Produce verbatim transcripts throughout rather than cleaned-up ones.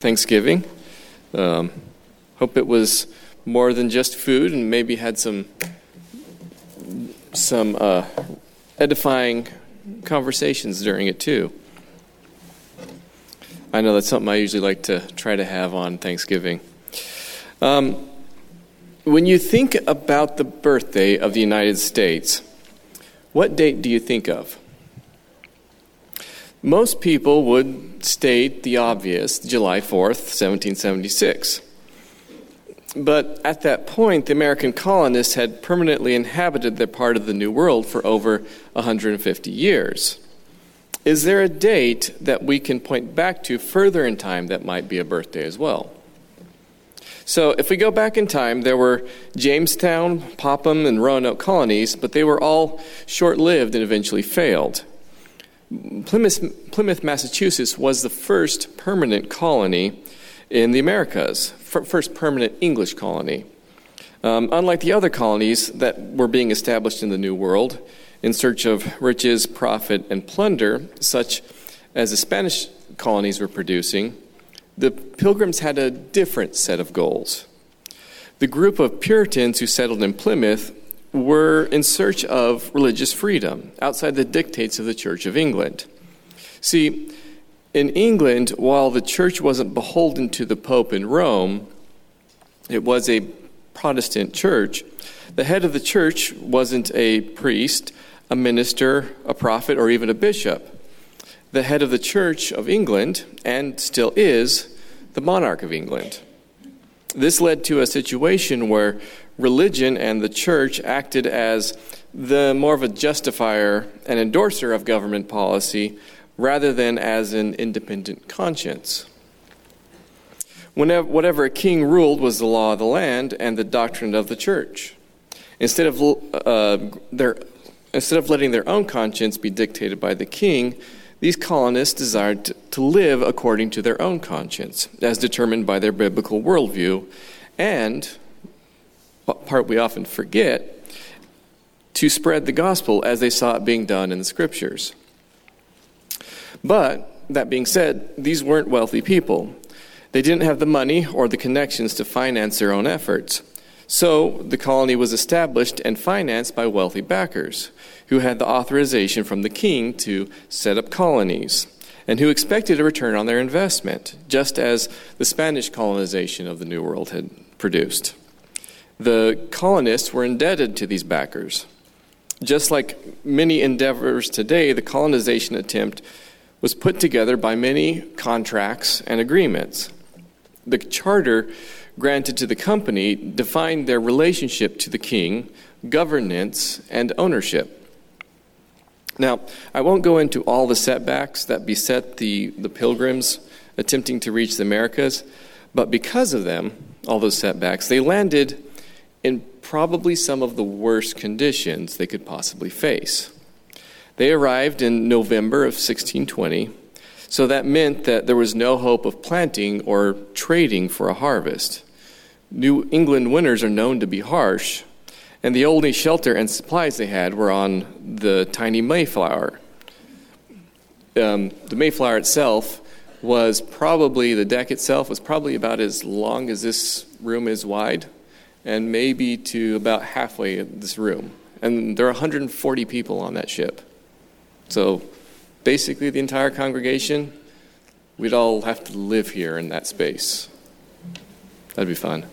Thanksgiving. Um, hope it was more than just food and maybe had some some uh, edifying conversations during it too. I know that's something I usually like to try to have on Thanksgiving. Um, when you think about the birthday of the United States, what date do you think of? Most people would state the obvious, July fourth, seventeen seventy-six. But at that point, the American colonists had permanently inhabited their part of the New World for over one hundred fifty years. Is there a date that we can point back to further in time that might be a birthday as well? So if we go back in time, there were Jamestown, Popham, and Roanoke colonies, but they were all short-lived and eventually failed. Plymouth, Plymouth, Massachusetts was the first permanent colony in the Americas, first permanent English colony. Um, unlike the other colonies that were being established in the New World in search of riches, profit, and plunder, such as the Spanish colonies were producing, the Pilgrims had a different set of goals. The group of Puritans who settled in Plymouth were in search of religious freedom outside the dictates of the Church of England. See, in England, while the church wasn't beholden to the Pope in Rome, it was a Protestant church. The head of the church wasn't a priest, a minister, a prophet, or even a bishop. The head of the Church of England, and still is, the monarch of England. This led to a situation where religion and the church acted as the more of a justifier and endorser of government policy rather than as an independent conscience. Whenever, whatever a king ruled was the law of the land and the doctrine of the church. Instead of uh, their, instead of letting their own conscience be dictated by the king, these colonists desired to, to live according to their own conscience, as determined by their biblical worldview, and, part we often forget, to spread the gospel as they saw it being done in the scriptures. But, that being said, these weren't wealthy people. They didn't have the money or the connections to finance their own efforts. So, the colony was established and financed by wealthy backers who had the authorization from the king to set up colonies and who expected a return on their investment, just as the Spanish colonization of the New World had produced. The colonists were indebted to these backers. Just like many endeavors today, the colonization attempt was put together by many contracts and agreements. The charter granted to the company defined their relationship to the king, governance, and ownership. Now, I won't go into all the setbacks that beset the, the Pilgrims attempting to reach the Americas, but because of them, all those setbacks, they landed in probably some of the worst conditions they could possibly face. They arrived in November of sixteen twenty, so that meant that there was no hope of planting or trading for a harvest. New England winters are known to be harsh, and the only shelter and supplies they had were on the tiny Mayflower. Um, the Mayflower itself was probably, the deck itself was probably about as long as this room is wide, and maybe to about halfway of this room. And there are one hundred forty people on that ship. So basically the entire congregation, we'd all have to live here in that space. That'd be fun.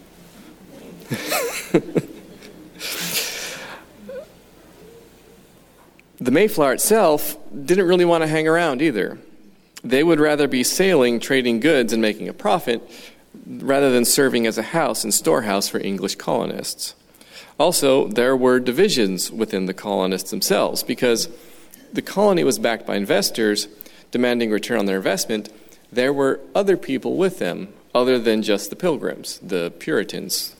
The Mayflower itself didn't really want to hang around either. They would rather be sailing, trading goods, and making a profit rather than serving as a house and storehouse for English colonists. Also, there were divisions within the colonists themselves because the colony was backed by investors demanding return on their investment. There were other people with them other than just the Pilgrims, the Puritans,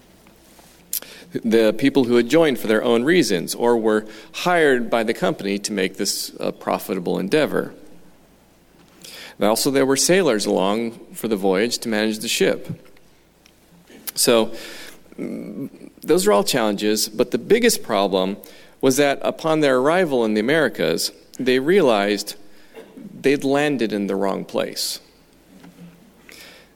the people who had joined for their own reasons or were hired by the company to make this a profitable endeavor. And also, there were sailors along for the voyage to manage the ship. So, those are all challenges, but the biggest problem was that upon their arrival in the Americas, they realized they'd landed in the wrong place.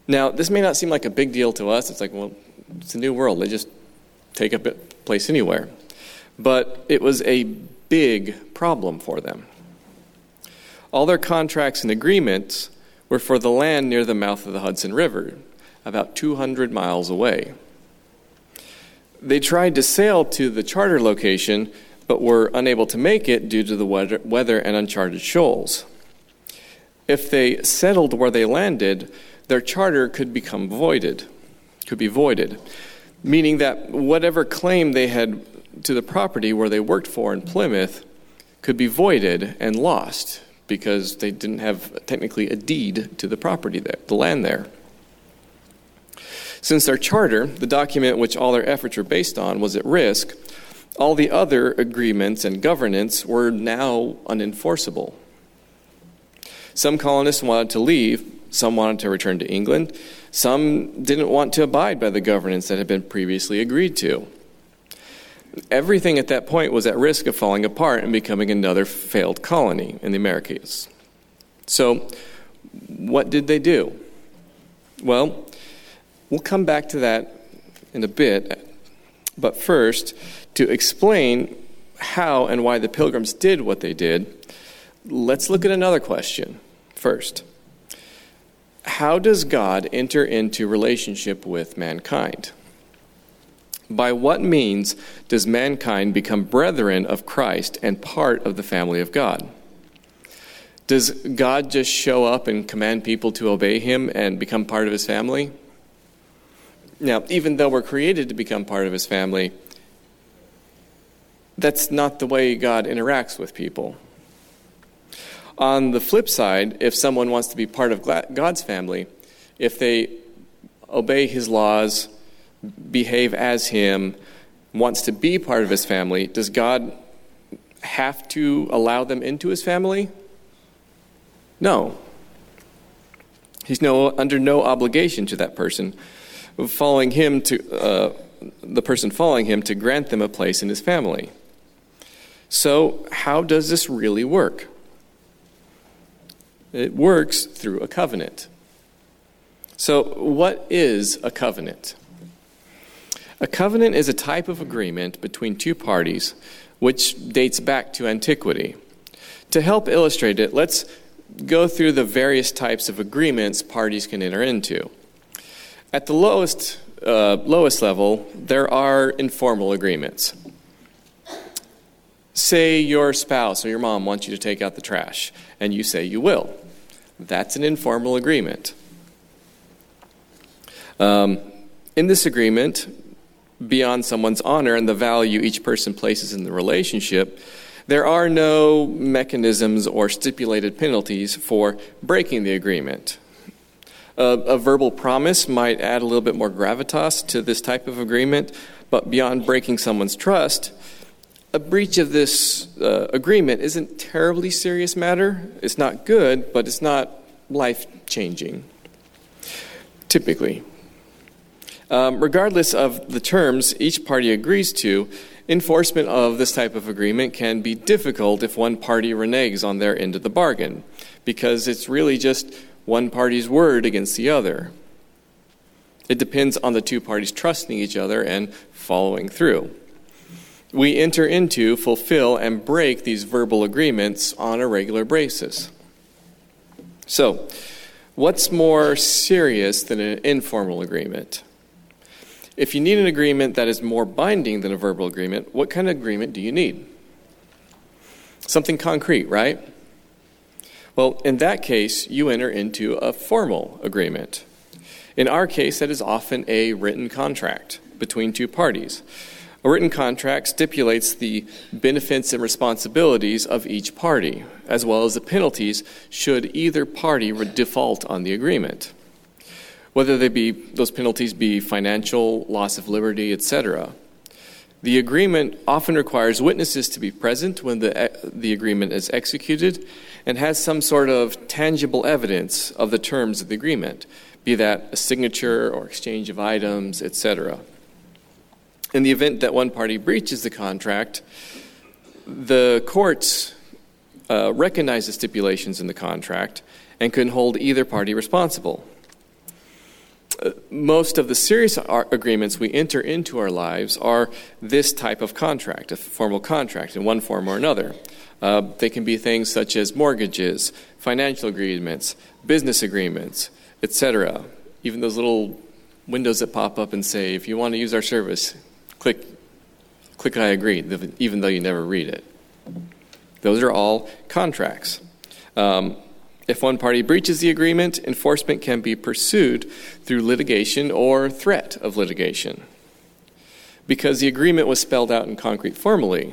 Now, this may not seem like a big deal to us. It's like, well, it's a new world. They just take up a place anywhere. But it was a big problem for them. All their contracts and agreements were for the land near the mouth of the Hudson River, about two hundred miles away. They tried to sail to the charter location, but were unable to make it due to the weather, weather and uncharted shoals. If they settled where they landed, their charter could become voided, could be voided, meaning that whatever claim they had to the property where they worked for in Plymouth could be voided and lost because they didn't have technically a deed to the property there, the land there. Since their charter, the document which all their efforts were based on, was at risk, all the other agreements and governance were now unenforceable. Some colonists wanted to leave, some wanted to return to England, some didn't want to abide by the governance that had been previously agreed to. Everything at that point was at risk of falling apart and becoming another failed colony in the Americas. So, what did they do? Well, we'll come back to that in a bit, but first, to explain how and why the Pilgrims did what they did, let's look at another question first. How does God enter into relationship with mankind? By what means does mankind become brethren of Christ and part of the family of God? Does God just show up and command people to obey him and become part of his family? Now, even though we're created to become part of his family, that's not the way God interacts with people. On the flip side, if someone wants to be part of God's family, if they obey his laws, behave as him, wants to be part of his family, does God have to allow them into his family? No. He's no under no obligation to that person, following him to uh, the person following him to grant them a place in his family. So, how does this really work? It works through a covenant. So, what is a covenant? A covenant is a type of agreement between two parties which dates back to antiquity. To help illustrate it, let's go through the various types of agreements parties can enter into. At the lowest, uh, lowest level, there are informal agreements. Say your spouse or your mom wants you to take out the trash, and you say you will. That's an informal agreement. Um, in this agreement, beyond someone's honor and the value each person places in the relationship, there are no mechanisms or stipulated penalties for breaking the agreement. A, a verbal promise might add a little bit more gravitas to this type of agreement, but beyond breaking someone's trust, a breach of this uh, agreement isn't a terribly serious matter. It's not good, but it's not life-changing, typically. Um, regardless of the terms each party agrees to, enforcement of this type of agreement can be difficult if one party reneges on their end of the bargain, because it's really just one party's word against the other. It depends on the two parties trusting each other and following through. We enter into, fulfill, and break these verbal agreements on a regular basis. So, what's more serious than an informal agreement? If you need an agreement that is more binding than a verbal agreement, what kind of agreement do you need? Something concrete, right? Well, in that case, you enter into a formal agreement. In our case, that is often a written contract between two parties. A written contract stipulates the benefits and responsibilities of each party, as well as the penalties should either party default on the agreement. Whether they be those penalties be financial, loss of liberty, et cetera. The agreement often requires witnesses to be present when the, the agreement is executed and has some sort of tangible evidence of the terms of the agreement, be that a signature or exchange of items, et cetera. In the event that one party breaches the contract, the courts uh, recognize the stipulations in the contract and can hold either party responsible. most of the serious agreements we enter into our lives are this type of contract, a formal contract in one form or another. Uh, they can be things such as mortgages, financial agreements, business agreements, et cetera. Even those little windows that pop up and say, if you want to use our service, click, click I agree, even though you never read it. Those are all contracts. Um, if one party breaches the agreement, enforcement can be pursued through litigation or threat of litigation, because the agreement was spelled out in concrete formally.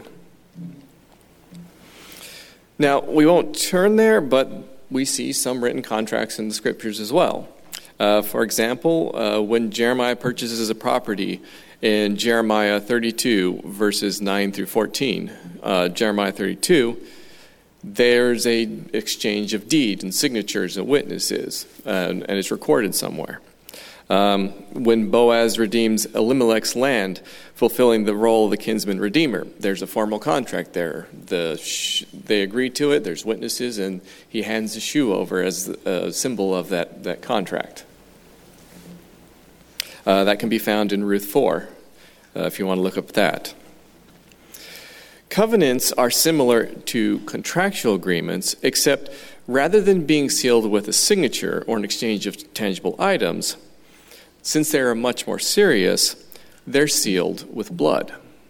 Now, we won't turn there, but we see some written contracts in the scriptures as well. Uh, for example, uh, when Jeremiah purchases a property in Jeremiah thirty-two, verses nine through fourteen, uh, Jeremiah thirty-two, there's a exchange of deed and signatures and witnesses, uh, and it's recorded somewhere. Um, when Boaz redeems Elimelech's land, fulfilling the role of the kinsman redeemer, there's a formal contract there. The sh- they agree to it, there's witnesses, and he hands the shoe over as a symbol of that, that contract. Uh, that can be found in Ruth four, uh, if you want to look up that. Covenants are similar to contractual agreements, except rather than being sealed with a signature or an exchange of tangible items, since they are much more serious, they're sealed with blood.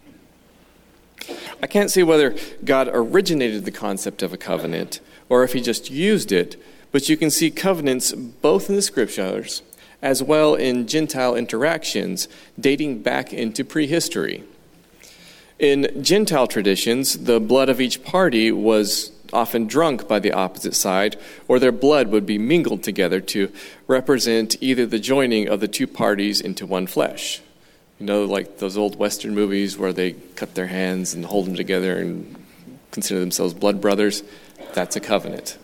I can't say whether God originated the concept of a covenant or if he just used it, but you can see covenants both in the scriptures as well in Gentile interactions dating back into prehistory. In Gentile traditions, the blood of each party was often drunk by the opposite side, or their blood would be mingled together to represent either the joining of the two parties into one flesh. You know, like those old Western movies where they cut their hands and hold them together and consider themselves blood brothers. That's a covenant.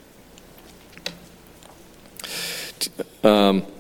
Um,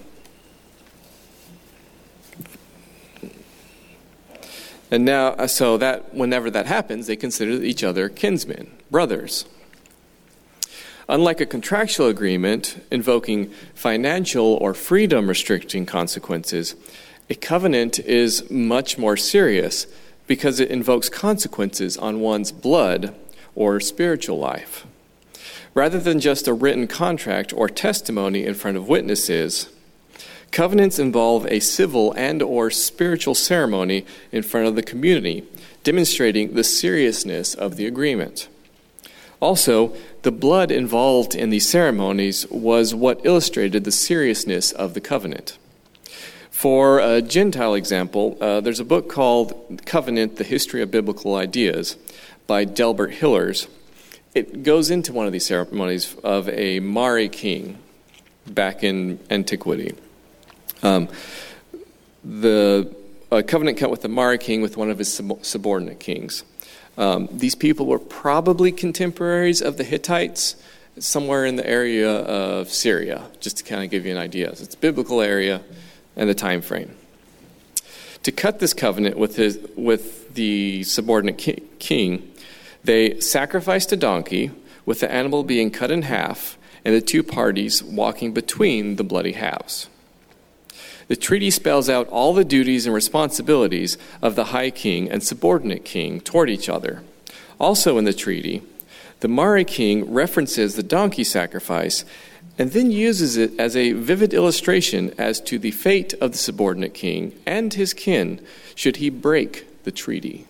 and now, so that whenever that happens, they consider each other kinsmen, brothers. Unlike a contractual agreement invoking financial or freedom restricting consequences, a covenant is much more serious because it invokes consequences on one's blood or spiritual life. Rather than just a written contract or testimony in front of witnesses, covenants involve a civil and or spiritual ceremony in front of the community, demonstrating the seriousness of the agreement. Also, the blood involved in these ceremonies was what illustrated the seriousness of the covenant. For a Gentile example, uh, there's a book called Covenant, The History of Biblical Ideas by Delbert Hillers. It goes into one of these ceremonies of a Mari king back in antiquity. Um, the a covenant cut with the Mari king with one of his sub- subordinate kings. Um, these people were probably contemporaries of the Hittites, somewhere in the area of Syria, just to kind of give you an idea. So it's a biblical area and the time frame. To cut this covenant with his with the subordinate ki- king, they sacrificed a donkey, with the animal being cut in half and the two parties walking between the bloody halves. The treaty spells out all the duties and responsibilities of the high king and subordinate king toward each other. Also in the treaty, the Mari king references the donkey sacrifice and then uses it as a vivid illustration as to the fate of the subordinate king and his kin should he break the treaty.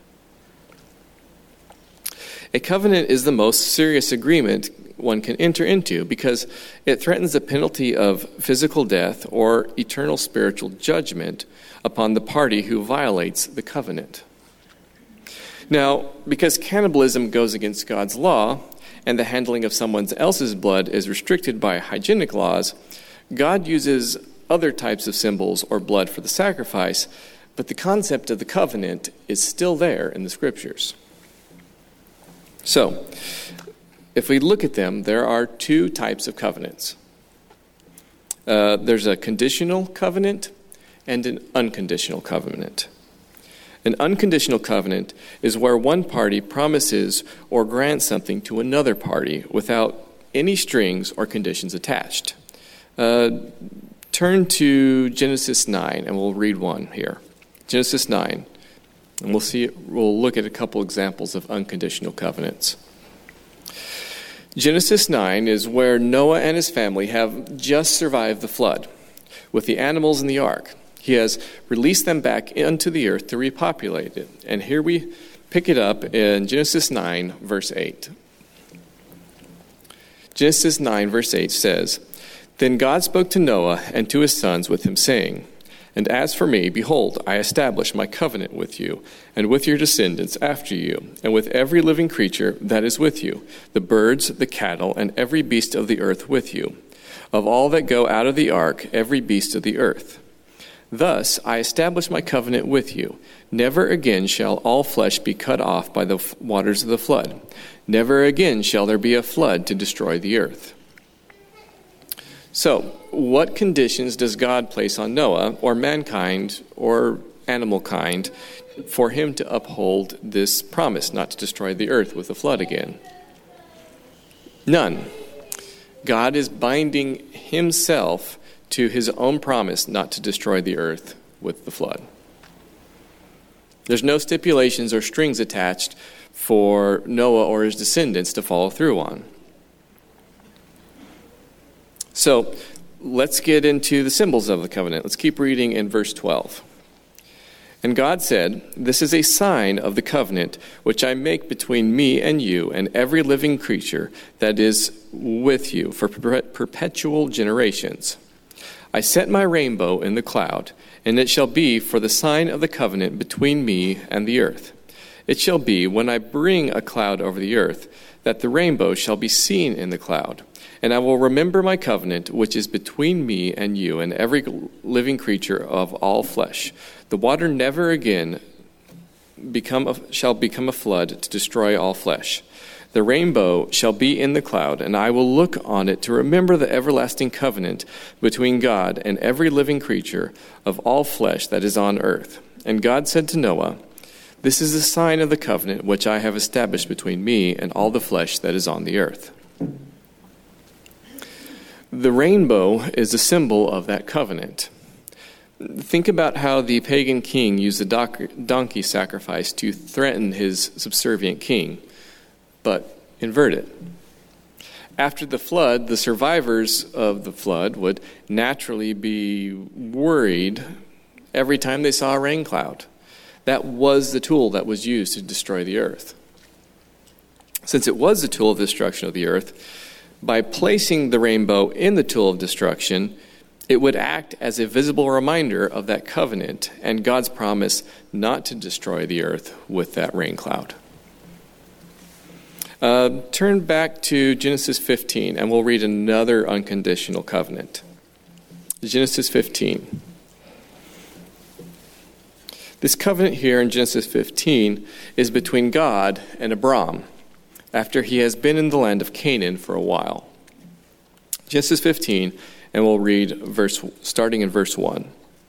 A covenant is the most serious agreement one can enter into because it threatens the penalty of physical death or eternal spiritual judgment upon the party who violates the covenant. Now, because cannibalism goes against God's law and the handling of someone else's blood is restricted by hygienic laws, God uses other types of symbols or blood for the sacrifice, but the concept of the covenant is still there in the scriptures. So, if we look at them, there are two types of covenants. Uh, there's a conditional covenant and an unconditional covenant. An unconditional covenant is where one party promises or grants something to another party without any strings or conditions attached. Uh, turn to Genesis nine, and we'll read one here. Genesis nine, and we'll see. We'll look at a couple examples of unconditional covenants. Genesis nine is where Noah and his family have just survived the flood with the animals in the ark. He has released them back into the earth to repopulate it. And here we pick it up in Genesis nine, verse eight. Genesis nine, verse eight says, "Then God spoke to Noah and to his sons with him, saying, And as for me, behold, I establish my covenant with you, and with your descendants after you, and with every living creature that is with you, the birds, the cattle, and every beast of the earth with you, of all that go out of the ark, every beast of the earth. Thus I establish my covenant with you. Never again shall all flesh be cut off by the waters of the flood. Never again shall there be a flood to destroy the earth." So, what conditions does God place on Noah, or mankind, or animal kind, for him to uphold this promise not to destroy the earth with a flood again? None. God is binding himself to his own promise not to destroy the earth with the flood. There's no stipulations or strings attached for Noah or his descendants to follow through on. So, let's get into the symbols of the covenant. Let's keep reading in verse twelve. "And God said, This is a sign of the covenant which I make between me and you and every living creature that is with you for per- perpetual generations. I set my rainbow in the cloud, and it shall be for the sign of the covenant between me and the earth. It shall be, when I bring a cloud over the earth, that the rainbow shall be seen in the cloud. And I will remember my covenant, which is between me and you and every living creature of all flesh. The water never again become a, shall become a flood to destroy all flesh. The rainbow shall be in the cloud, and I will look on it to remember the everlasting covenant between God and every living creature of all flesh that is on earth. And God said to Noah, This is the sign of the covenant which I have established between me and all the flesh that is on the earth." The rainbow is a symbol of that covenant. Think about how the pagan king used the donkey sacrifice to threaten his subservient king, but invert it. After the flood, the survivors of the flood would naturally be worried every time they saw a rain cloud. That was the tool that was used to destroy the earth. Since it was the tool of destruction of the earth, by placing the rainbow in the tool of destruction, it would act as a visible reminder of that covenant and God's promise not to destroy the earth with that rain cloud. Uh, turn back to Genesis fifteen, and we'll read another unconditional covenant. Genesis fifteen. This covenant here in Genesis fifteen is between God and Abram, after he has been in the land of Canaan for a while. Genesis fifteen, and we'll read verse starting in verse one.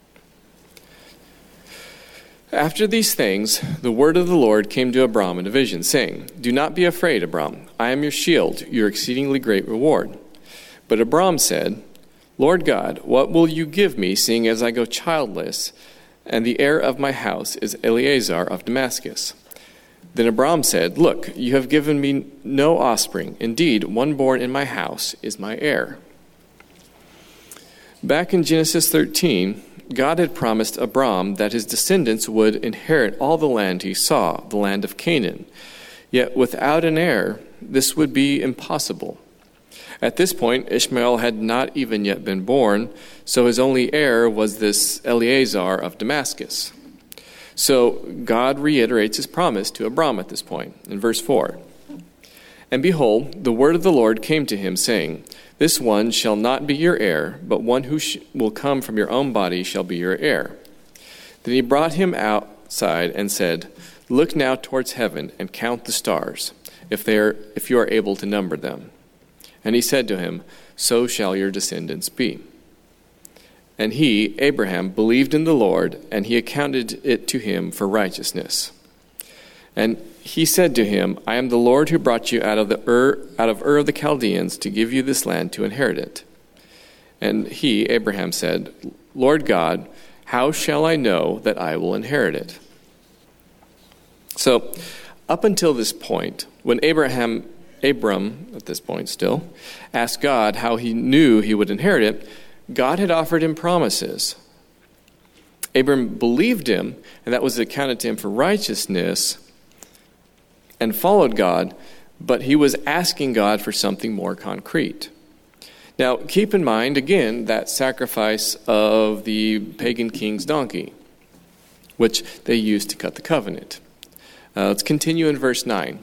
"After these things, the word of the Lord came to Abram in a vision, saying, Do not be afraid, Abram. I am your shield, your exceedingly great reward. But Abram said, Lord God, what will you give me, seeing as I go childless, and the heir of my house is Eleazar of Damascus? Then Abram said, Look, you have given me no offspring. Indeed, one born in my house is my heir." Back in Genesis thirteen, God had promised Abram that his descendants would inherit all the land he saw, the land of Canaan. Yet without an heir, this would be impossible. At this point, Ishmael had not even yet been born, so his only heir was this Eleazar of Damascus. So God reiterates his promise to Abram at this point in verse four. "And behold, the word of the Lord came to him, saying, This one shall not be your heir, but one who sh- will come from your own body shall be your heir. Then he brought him outside and said, Look now towards heaven and count the stars, if they are, if you are able to number them. And he said to him, So shall your descendants be. And he, Abraham, believed in the Lord, and he accounted it to him for righteousness. And he said to him, I am the Lord who brought you out of the Ur, out of Ur of the Chaldeans to give you this land to inherit it. And he, Abraham, said, Lord God, how shall I know that I will inherit it? So, up until this point, when Abraham, Abram, at this point still, asked God how he knew he would inherit it, God had offered him promises. Abram believed him, and that was accounted to him for righteousness, and followed God, but he was asking God for something more concrete. Now, keep in mind, again, that sacrifice of the pagan king's donkey, which they used to cut the covenant. Uh, let's continue in verse nine.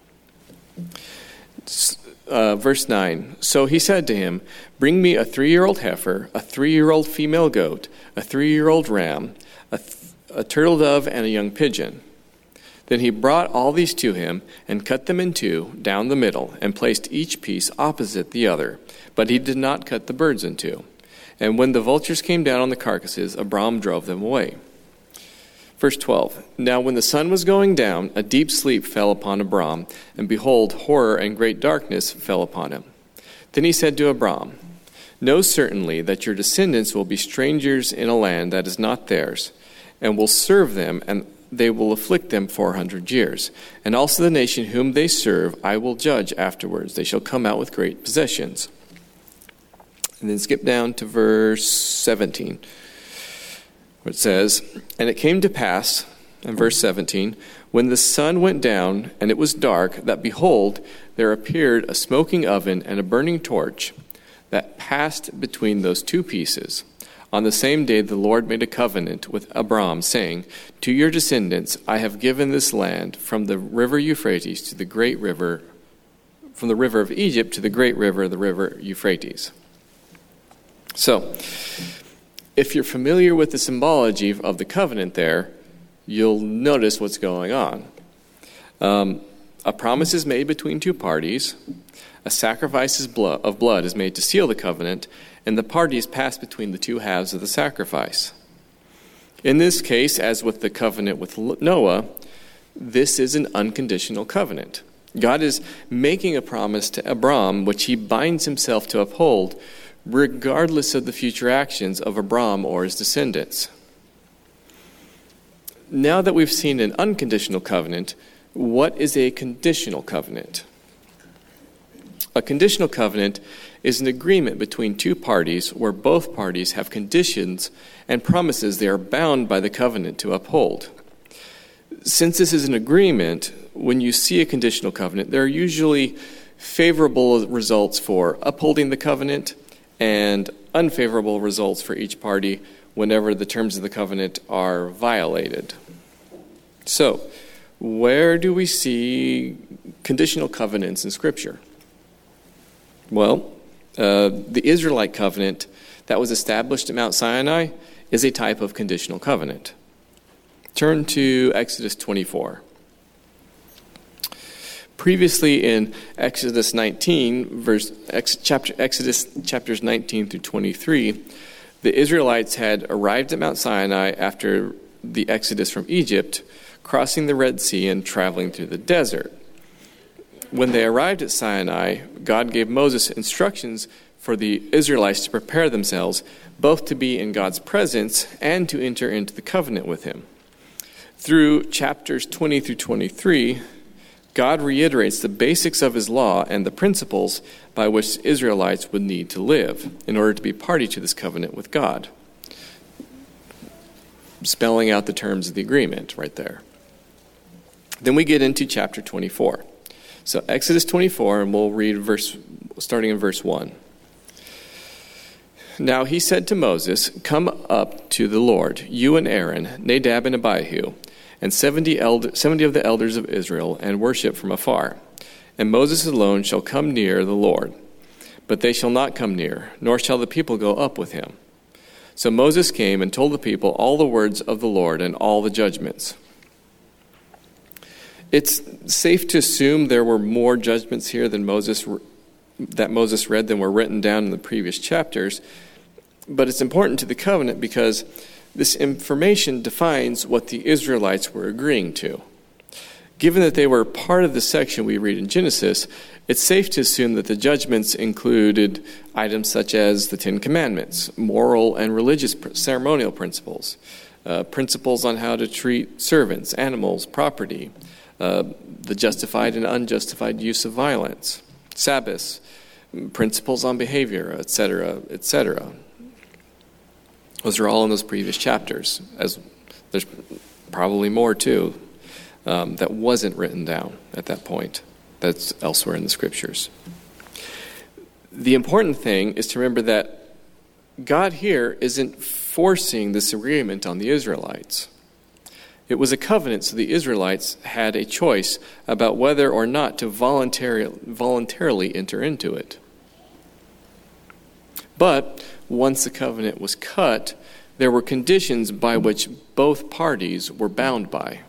Uh, verse nine. So he said to him, bring me a three-year-old heifer, a three-year-old female goat, a three-year-old ram, a, th- a turtle dove, and a young pigeon. Then he brought all these to him and cut them in two down the middle and placed each piece opposite the other. But he did not cut the birds in two. And when the vultures came down on the carcasses, Abram drove them away. Verse twelve. Now when the sun was going down, a deep sleep fell upon Abram, and behold, horror and great darkness fell upon him. Then he said to Abram, know certainly that your descendants will be strangers in a land that is not theirs, and will serve them, and they will afflict them four hundred years. And also the nation whom they serve I will judge afterwards. They shall come out with great possessions. And then skip down to verse seventeen, where it says, and it came to pass, in verse seventeen, when the sun went down and it was dark, that behold, there appeared a smoking oven and a burning torch that passed between those two pieces. On the same day the Lord made a covenant with Abram, saying, to your descendants I have given this land, from the river Euphrates to the great river, from the river of Egypt to the great river, the river Euphrates. So, if you're familiar with the symbology of the covenant there, you'll notice what's going on. Um, a promise is made between two parties, a sacrifice of blood is made to seal the covenant, and the parties pass between the two halves of the sacrifice. In this case, as with the covenant with Noah, this is an unconditional covenant. God is making a promise to Abram, which he binds himself to uphold, regardless of the future actions of Abram or his descendants. Now that we've seen an unconditional covenant, what is a conditional covenant? A conditional covenant is an agreement between two parties where both parties have conditions and promises they are bound by the covenant to uphold. Since this is an agreement, when you see a conditional covenant, there are usually favorable results for upholding the covenant and unfavorable results for each party whenever the terms of the covenant are violated. So, where do we see conditional covenants in Scripture? Well, uh, the Israelite covenant that was established at Mount Sinai is a type of conditional covenant. Turn to Exodus twenty-four. Previously in Exodus nineteen, verse ex, chapter, Exodus chapters nineteen through twenty-three, the Israelites had arrived at Mount Sinai after the exodus from Egypt, crossing the Red Sea and traveling through the desert. When they arrived at Sinai, God gave Moses instructions for the Israelites to prepare themselves, both to be in God's presence and to enter into the covenant with him. Through chapters twenty through twenty-three, God reiterates the basics of his law and the principles by which the Israelites would need to live in order to be party to this covenant with God. Spelling out the terms of the agreement right there. Then we get into chapter twenty-four. So Exodus twenty-four, and we'll read verse starting in verse one. Now he said to Moses, come up to the Lord, you and Aaron, Nadab and Abihu, and seventy, elder, seventy of the elders of Israel, and worship from afar. And Moses alone shall come near the Lord, but they shall not come near, nor shall the people go up with him. So Moses came and told the people all the words of the Lord and all the judgments. It's safe to assume there were more judgments here than Moses that Moses read than were written down in the previous chapters, but it's important to the covenant because this information defines what the Israelites were agreeing to. Given that they were part of the section we read in Genesis, it's safe to assume that the judgments included items such as the Ten Commandments, moral and religious ceremonial principles, uh, principles on how to treat servants, animals, property, uh, the justified and unjustified use of violence, Sabbaths, principles on behavior, et cetera, et cetera. Those are all in those previous chapters. As there's probably more too um, that wasn't written down at that point. That's elsewhere in the scriptures. The important thing is to remember that God here isn't forcing this agreement on the Israelites. It was a covenant, so the Israelites had a choice about whether or not to voluntarily, voluntarily enter into it. But once the covenant was cut, there were conditions by which both parties were bound by.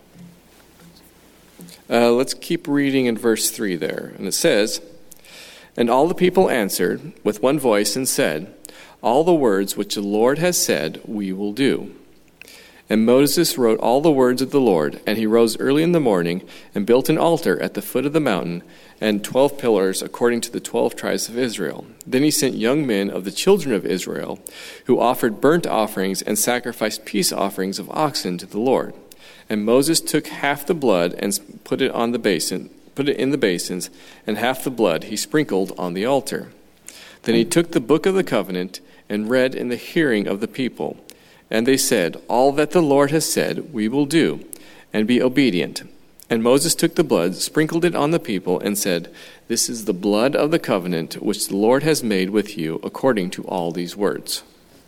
Uh, let's keep reading in verse three there. And it says, "And all the people answered with one voice and said, 'All the words which the Lord has said, we will do.' And Moses wrote all the words of the Lord, and he rose early in the morning and built an altar at the foot of the mountain and twelve pillars according to the twelve tribes of Israel. Then he sent young men of the children of Israel who offered burnt offerings and sacrificed peace offerings of oxen to the Lord. And Moses took half the blood and put it on the basin, put it in the basins, and half the blood he sprinkled on the altar. Then he took the book of the covenant and read in the hearing of the people. And they said, 'All that the Lord has said, we will do, and be obedient.' And Moses took the blood, sprinkled it on the people, and said, 'This is the blood of the covenant which the Lord has made with you according to all these words.'"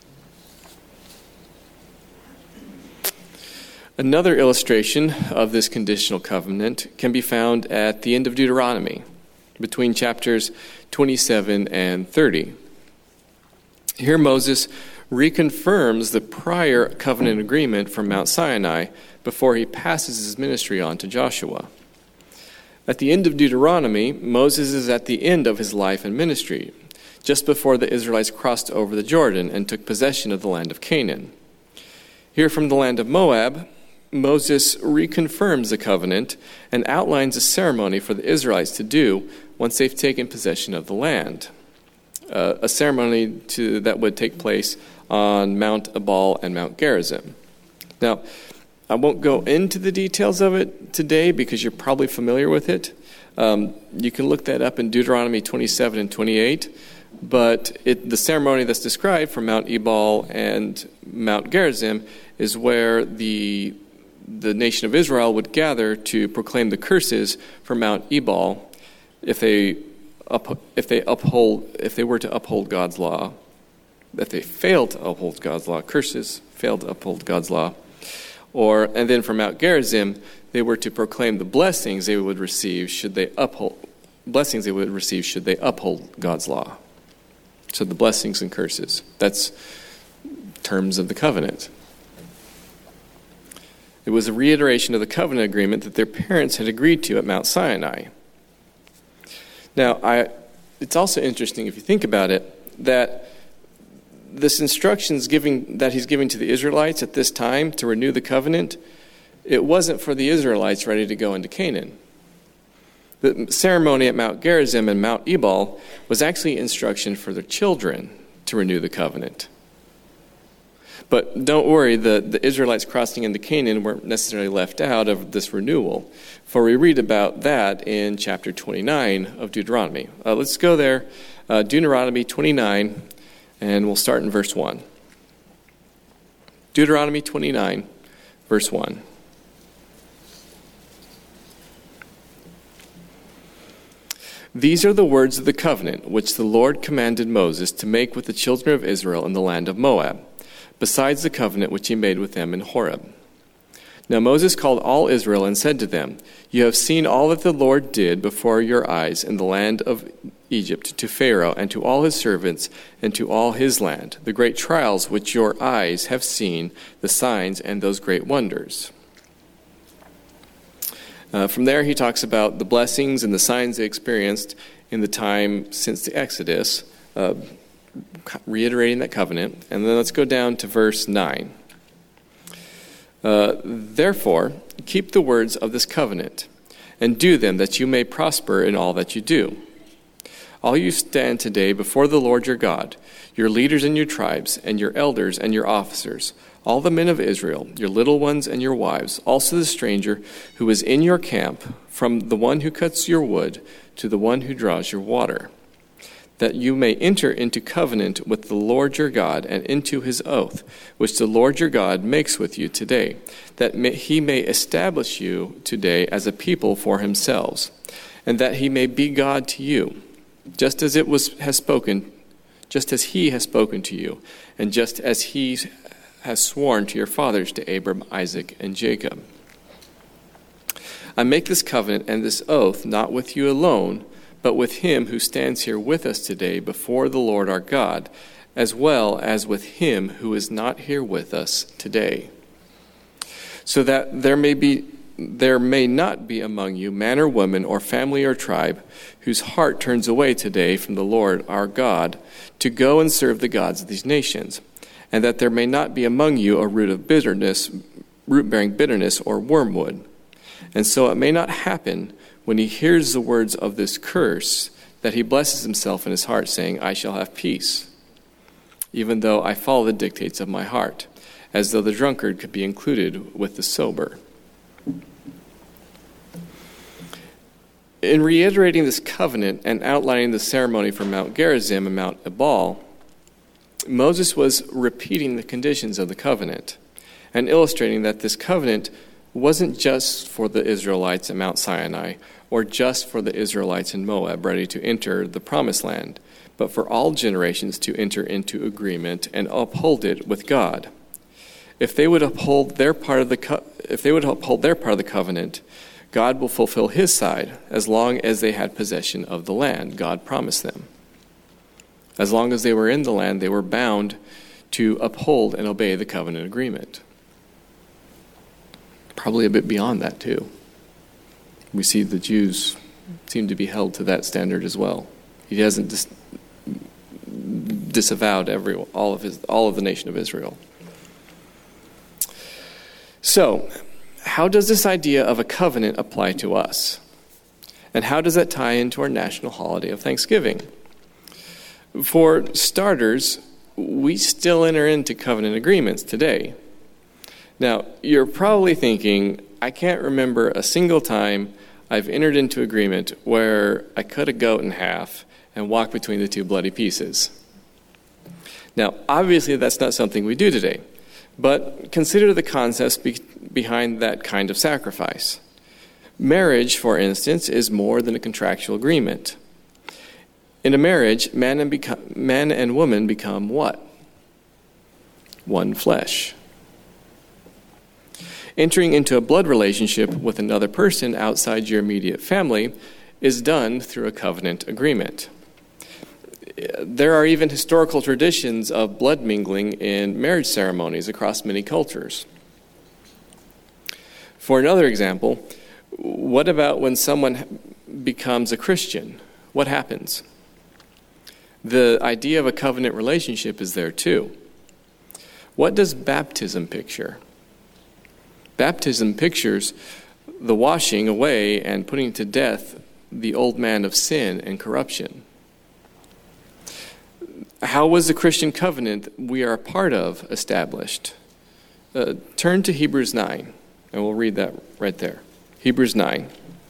Another illustration of this conditional covenant can be found at the end of Deuteronomy, between chapters twenty-seven and thirty. Here Moses reconfirms the prior covenant agreement from Mount Sinai before he passes his ministry on to Joshua. At the end of Deuteronomy, Moses is at the end of his life and ministry, just before the Israelites crossed over the Jordan and took possession of the land of Canaan. Here from the land of Moab, Moses reconfirms the covenant and outlines a ceremony for the Israelites to do once they've taken possession of the land. Uh, a ceremony to, that would take place on Mount Ebal and Mount Gerizim. Now, I won't go into the details of it today because you're probably familiar with it. Um, you can look that up in Deuteronomy twenty-seven and twenty-eight. But it, the ceremony that's described from Mount Ebal and Mount Gerizim is where the the nation of Israel would gather to proclaim the curses for Mount Ebal if they up, if they uphold if they were to uphold God's law. If they failed to uphold God's law, curses failed to uphold God's law. Or and then for Mount Gerizim, they were to proclaim the blessings they would receive should they uphold blessings they would receive should they uphold God's law. So the blessings and curses. That's terms of the covenant. It was a reiteration of the covenant agreement that their parents had agreed to at Mount Sinai. Now, I, it's also interesting, if you think about it, that this instructions giving that he's giving to the Israelites at this time to renew the covenant, it wasn't for the Israelites ready to go into Canaan. The ceremony at Mount Gerizim and Mount Ebal was actually instruction for their children to renew the covenant. But don't worry, the, the Israelites crossing into Canaan weren't necessarily left out of this renewal, for we read about that in chapter twenty-nine of Deuteronomy. Uh, let's go there, uh, Deuteronomy twenty-nine, and we'll start in verse one. Deuteronomy twenty-nine, verse one. "These are the words of the covenant which the Lord commanded Moses to make with the children of Israel in the land of Moab, besides the covenant which he made with them in Horeb. Now Moses called all Israel and said to them, 'You have seen all that the Lord did before your eyes in the land of Egypt to Pharaoh and to all his servants and to all his land, the great trials which your eyes have seen, the signs and those great wonders.'" Uh, from there, he talks about the blessings and the signs they experienced in the time since the Exodus, uh, reiterating that covenant. And then let's go down to verse nine. Uh, "Therefore, keep the words of this covenant, and do them, that you may prosper in all that you do. All you stand today before the Lord your God, your leaders and your tribes, and your elders and your officers, all the men of Israel, your little ones and your wives, also the stranger who is in your camp, from the one who cuts your wood to the one who draws your water, that you may enter into covenant with the Lord your God and into his oath, which the Lord your God makes with you today, that may, he may establish you today as a people for himself, and that he may be God to you, just as it was has spoken, just as he has spoken to you, and just as he has sworn to your fathers, to Abram, Isaac, and Jacob. I make this covenant and this oath not with you alone, but with him who stands here with us today before the Lord our God, as well as with him who is not here with us today, so that there may be there may not be among you man or woman or family or tribe whose heart turns away today from the Lord our God to go and serve the gods of these nations, and that there may not be among you a root of bitterness, root-bearing bitterness or wormwood. And so it may not happen when he hears the words of this curse that he blesses himself in his heart, saying, I shall have peace, even though I follow the dictates of my heart, as though the drunkard could be included with the sober. In reiterating this covenant and outlining the ceremony for Mount Gerizim and Mount Ebal, Moses was repeating the conditions of the covenant and illustrating that this covenant wasn't just for the Israelites at Mount Sinai or just for the Israelites in Moab ready to enter the promised land, but for all generations to enter into agreement and uphold it with God. If they would uphold their part of the co- if they would uphold their part of the covenant, God will fulfill his side as long as they had possession of the land God promised them. As long as they were in the land, they were bound to uphold and obey the covenant agreement. Probably a bit beyond that, too. We see the Jews seem to be held to that standard as well. He hasn't dis- disavowed every all of his all of the nation of Israel. So, how does this idea of a covenant apply to us? And how does that tie into our national holiday of Thanksgiving? For starters, we still enter into covenant agreements today. Now, you're probably thinking, I can't remember a single time I've entered into agreement where I cut a goat in half and walked between the two bloody pieces. Now, obviously, that's not something we do today, but consider the concepts be- behind that kind of sacrifice. Marriage, for instance, is more than a contractual agreement. In a marriage, man and, beco- man and woman become what? One flesh. Entering into a blood relationship with another person outside your immediate family is done through a covenant agreement. There are even historical traditions of blood mingling in marriage ceremonies across many cultures. For another example, what about when someone becomes a Christian? What happens? The idea of a covenant relationship is there too. What does baptism picture? Baptism pictures the washing away and putting to death the old man of sin and corruption. How was the Christian covenant we are a part of established? Uh, turn to Hebrews nine, and we'll read that right there. Hebrews nine.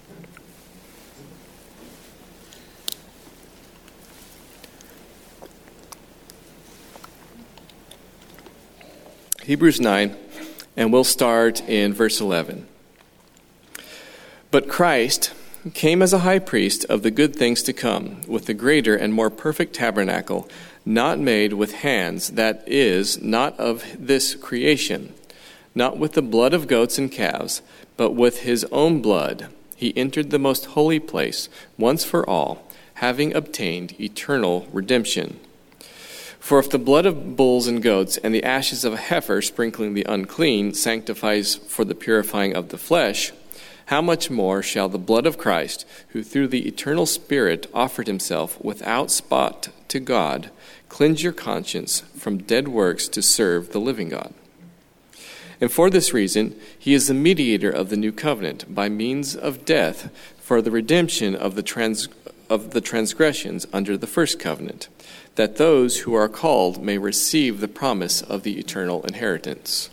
Hebrews nine, and we'll start in verse eleven. But Christ came as a high priest of the good things to come, with the greater and more perfect tabernacle, not made with hands, that is, not of this creation, not with the blood of goats and calves, but with his own blood. He entered the most holy place once for all, having obtained eternal redemption. For if the blood of bulls and goats and the ashes of a heifer sprinkling the unclean sanctifies for the purifying of the flesh, how much more shall the blood of Christ, who through the eternal Spirit offered himself without spot to God, cleanse your conscience from dead works to serve the living God? And for this reason, he is the mediator of the new covenant by means of death for the redemption of the trans of the transgressions under the first covenant, that those who are called may receive the promise of the eternal inheritance.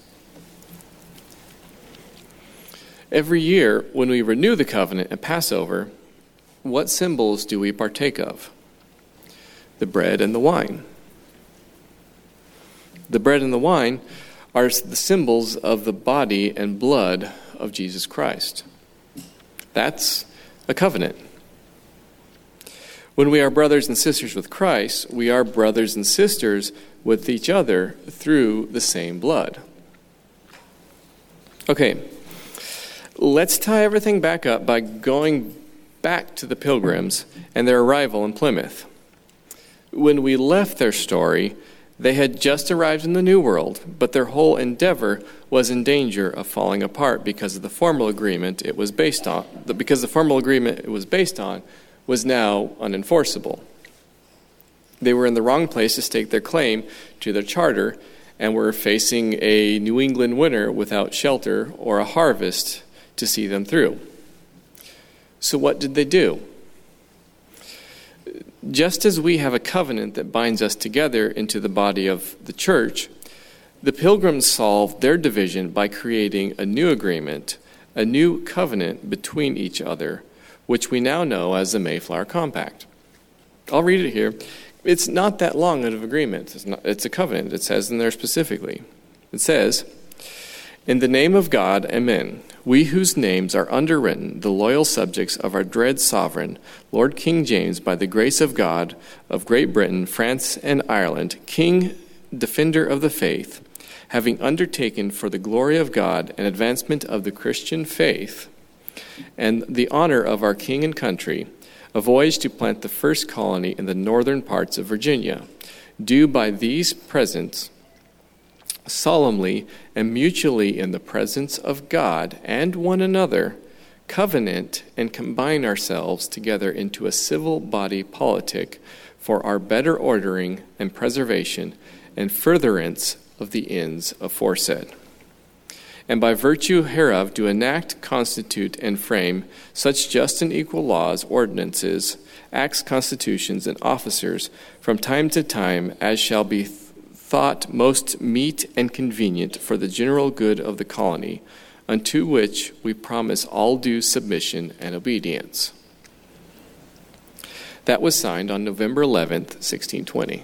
Every year, when we renew the covenant at Passover, what symbols do we partake of? The bread and the wine. The bread and the wine are the symbols of the body and blood of Jesus Christ. That's a covenant. When we are brothers and sisters with Christ, we are brothers and sisters with each other through the same blood. Okay, let's tie everything back up by going back to the Pilgrims and their arrival in Plymouth. When we left their story, they had just arrived in the New World, but their whole endeavor was in danger of falling apart because of the formal agreement it was based on. Because the formal agreement it was based on was now unenforceable. They were in the wrong place to stake their claim to their charter and were facing a New England winter without shelter or a harvest to see them through. So what did they do? Just as we have a covenant that binds us together into the body of the church, the Pilgrims solved their division by creating a new agreement, a new covenant between each other, which we now know as the Mayflower Compact. I'll read it here. It's not that long of an agreement. It's, not, it's a covenant. It says in there specifically. It says, "In the name of God, amen. We whose names are underwritten, the loyal subjects of our dread sovereign, Lord King James, by the grace of God, of Great Britain, France, and Ireland, King, defender of the faith, having undertaken for the glory of God and advancement of the Christian faith, and the honor of our king and country, a voyage to plant the first colony in the northern parts of Virginia, do by these presents solemnly and mutually in the presence of God and one another, covenant and combine ourselves together into a civil body politic for our better ordering and preservation and furtherance of the ends aforesaid. And by virtue hereof do enact, constitute, and frame such just and equal laws, ordinances, acts, constitutions, and officers from time to time as shall be th- thought most meet and convenient for the general good of the colony, unto which we promise all due submission and obedience." That was signed on November eleventh, sixteen twenty.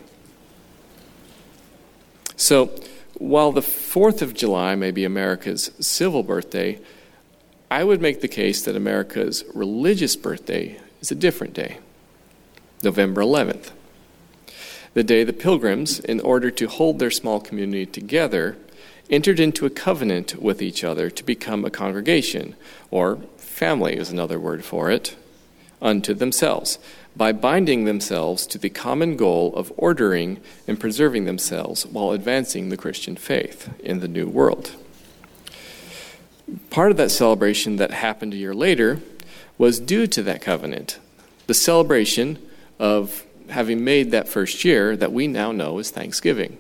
So, while the fourth of July may be America's civil birthday, I would make the case that America's religious birthday is a different day, November eleventh. The day the Pilgrims, in order to hold their small community together, entered into a covenant with each other to become a congregation, or family is another word for it, unto themselves, by binding themselves to the common goal of ordering and preserving themselves while advancing the Christian faith in the New World. Part of that celebration that happened a year later was due to that covenant, the celebration of having made that first year that we now know as Thanksgiving.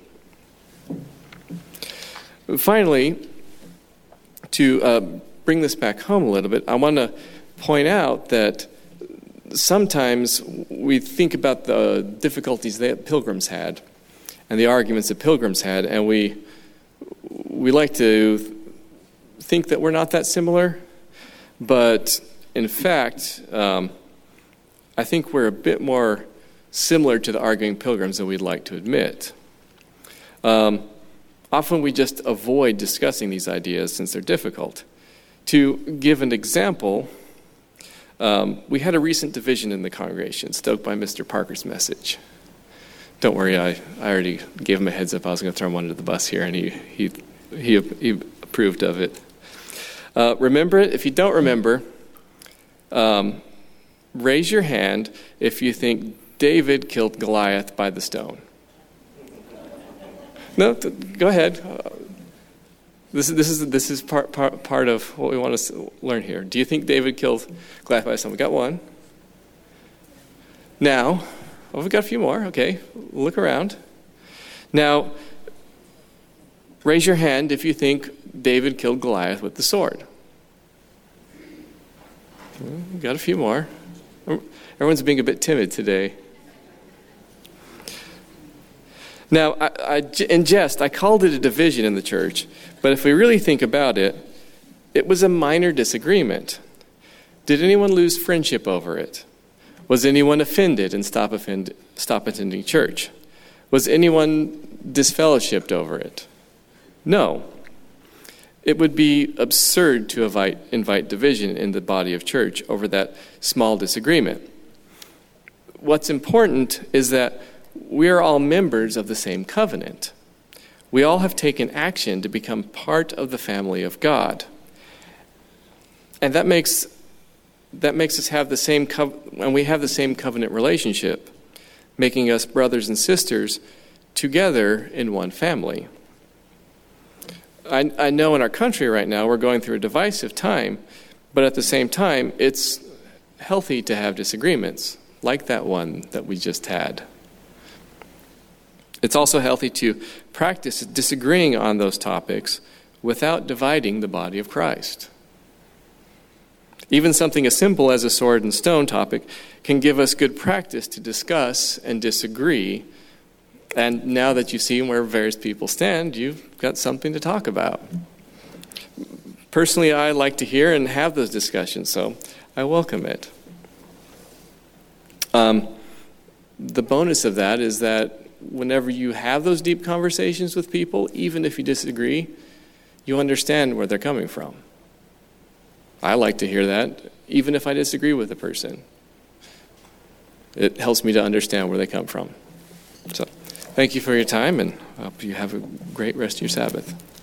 Finally, to uh, bring this back home a little bit, I want to point out that sometimes we think about the difficulties that Pilgrims had and the arguments that Pilgrims had, and we we like to think that we're not that similar, but in fact, um, I think we're a bit more similar to the arguing Pilgrims than we'd like to admit. Um, often we just avoid discussing these ideas since they're difficult. To give an example, um, we had a recent division in the congregation, stoked by Mister Parker's message. Don't worry, I, I already gave him a heads up. I was going to throw him under the bus here, and he he he, he approved of it. Uh, remember it? If you don't remember, um, raise your hand if you think David killed Goliath by the stone. No, th- go ahead. Uh, this is this is this is part, part part of what we want to learn here. Do you think David killed Goliath by the stone? We got one. Now, oh, we got a few more. Okay, look around. Now, raise your hand if you think David killed Goliath with the sword. Well, we've got a few more. Everyone's being a bit timid today. Now, I, I, in jest, I called it a division in the church, but if we really think about it, it was a minor disagreement. Did anyone lose friendship over it? Was anyone offended and stop, offend, stop attending church? Was anyone disfellowshipped over it? No. It would be absurd to invite, invite division in the body of church over that small disagreement. What's important is that we are all members of the same covenant. We all have taken action to become part of the family of God. And that makes that makes us have the same co- and we have the same covenant relationship, making us brothers and sisters together in one family. I, I know in our country right now we're going through a divisive time, but at the same time it's healthy to have disagreements, like that one that we just had. It's also healthy to practice disagreeing on those topics without dividing the body of Christ. Even something as simple as a sword and stone topic can give us good practice to discuss and disagree. And now that you've seen where various people stand, you've got something to talk about. Personally, I like to hear and have those discussions, so I welcome it. Um, the bonus of that is that whenever you have those deep conversations with people, even if you disagree, you understand where they're coming from. I like to hear that, even if I disagree with the person. It helps me to understand where they come from. So, thank you for your time, and I hope you have a great rest of your Sabbath.